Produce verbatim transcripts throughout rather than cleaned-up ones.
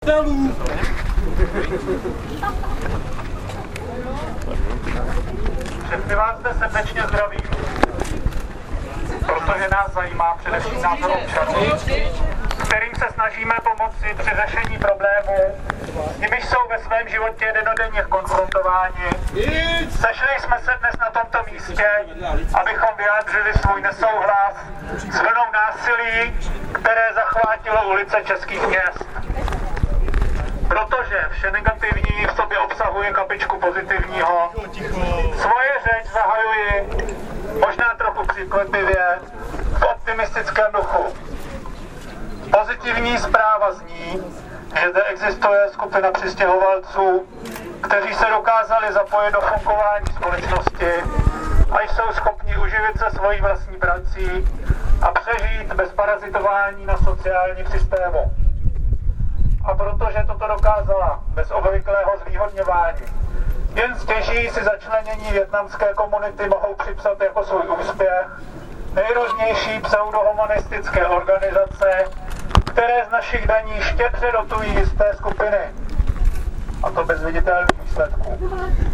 Všechny vás zde srdečně zdravím, protože nás zajímá především názor občanů, kterým se snažíme pomoci při řešení problémů, s nimiž jsou ve svém životě denodenně konfrontováni. Sešli jsme se dnes na tomto místě, abychom vyjádřili svůj nesouhlas s vlnou násilí, které zachvátilo ulice českých měst. Protože vše negativní v sobě obsahuje kapičku pozitivního, svoje řeč zahajuji možná trochu překvapivě v optimistickém duchu. Pozitivní zpráva zní, že zde existuje skupina přistěhovalců, kteří se dokázali zapojit do fungování společnosti a jsou schopni uživit se svojí vlastní prací a přežít bez parazitování na sociálním systému. A protože toto dokázala bez obvyklého zvýhodňování, jen stěží si začlenění vietnamské komunity mohou připsat jako svůj úspěch nejrůznější pseudohumanistické organizace, které z našich daní štědře dotují jisté skupiny. A to bez viditelných výsledků.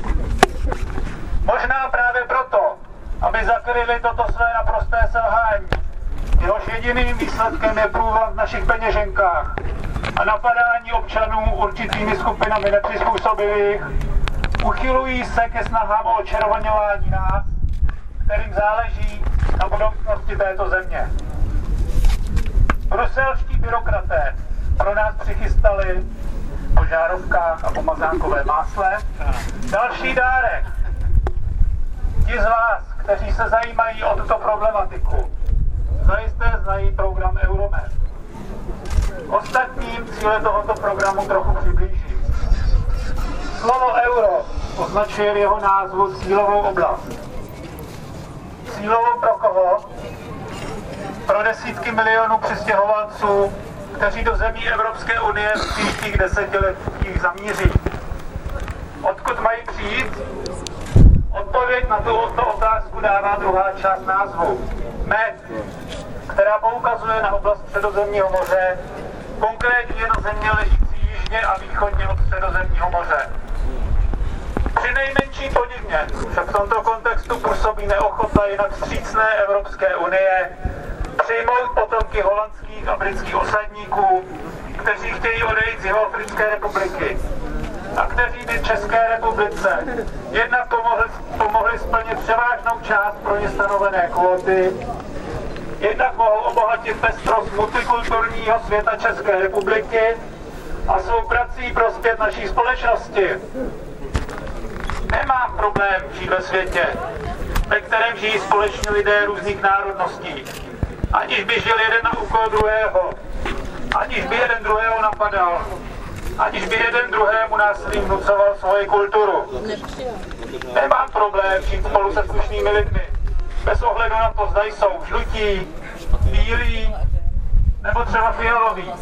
Možná právě proto, aby zakryli toto své naprosté selhání, jehož jediným výsledkem je průvod v našich peněženkách a napadání občanů určitými skupinami nepřizpůsobivých, uchylují se ke snahám o očervoňování nás, kterým záleží na budoucnosti této země. Bruselští byrokraté pro nás přichystali po žárovkách a po mazánkové másle další dárek. Ti z vás, kteří se zajímají o tuto problematiku, zajisté znají program Euromed. Ostatním cíle tohoto programu trochu přiblíží. Slovo euro označuje v jeho názvu cílovou oblast. Cílovou pro koho? Pro desítky milionů přistěhovalců, kteří do zemí Evropské unie v příštích desetiletích zamíří. Odkud mají přijít? Odpověď na tuto otázku dává druhá část názvu. Med, která poukazuje na oblast Středozemního moře, konkrétně na země ležící jižně a východně od Středozemního moře. Při nejmenší podivně však v tomto kontextu působí neochota jinak vstřícné Evropské unie přijmout potomky holandských a britských osadníků, kteří chtějí odejít z Jihoafrické republiky a kteří by České republice jednak pomohli, pomohli splnit převážnou část pro ně stanovené kvóty, jednak mohou obohatit pestrost multikulturního světa České republiky a svou prací prospět naší společnosti. Nemám problém žít ve světě, ve kterém žijí společně lidé různých národností, aniž by žil jeden na úkol druhého, aniž by jeden druhého napadal, aniž by jeden druhému násilím vnucoval svoji kulturu. Nemám problém žít spolu se slušnými lidmi, bez ohledu na to, zda jsou žlutí, bílí, nebo třeba fialoví.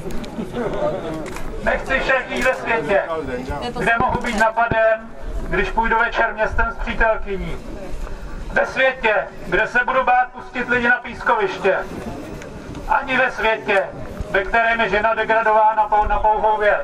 Nechci však žít ve světě, kde mohu být napaden, když půjdu večer městem s přítelkyní. Ve světě, kde se budu bát pustit lidi na pískoviště. Ani ve světě, ve kterém je žena degradována na pouhou věc.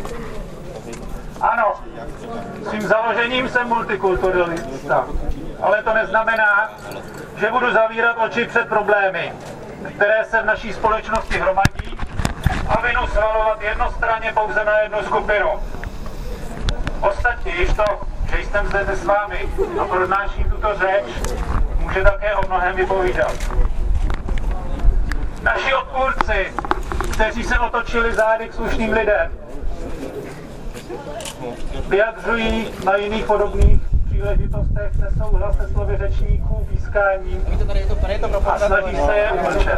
Ano, svým založením jsem multikulturalista, ale to neznamená, že budu zavírat oči před problémy, které se v naší společnosti hromadí a vinu svalovat jednostranně pouze na jednu skupinu. Ostatně již to, že jsem zde s vámi a pronáším tuto řeč, může také o mnohem vypovídat. Naši odpůrci, kteří se otočili zády k slušným lidem, vyjadřují na jiných podobných příležitostech nesouhlas se slovy řečníků, pískáním a snaží se je umlčet.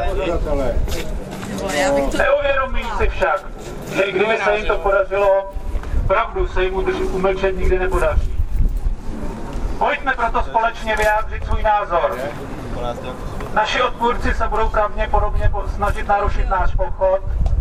Neuvědomují si však, že i kdyby se jim to podařilo, pravdu se jim umlčet nikdy nepodaří. Pojďme proto společně vyjádřit svůj názor. Naši odpůrci se budou pravděpodobně snažit narušit náš pochod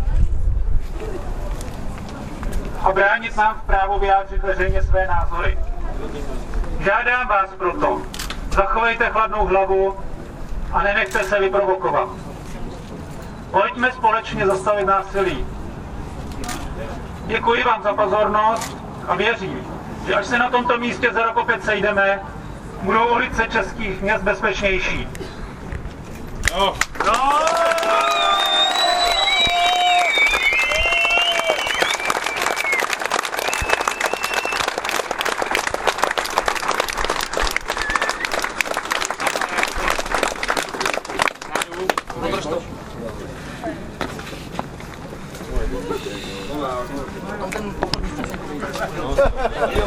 a bránit nám v právu vyjádřit veřejně své názory. Žádám vás proto, zachovejte chladnou hlavu a nenechte se vyprovokovat. Pojďme společně zastavit násilí. Děkuji vám za pozornost a věřím, že až se na tomto místě za rok opět sejdeme, budou ulice českých měst bezpečnější. No. No. Tam ten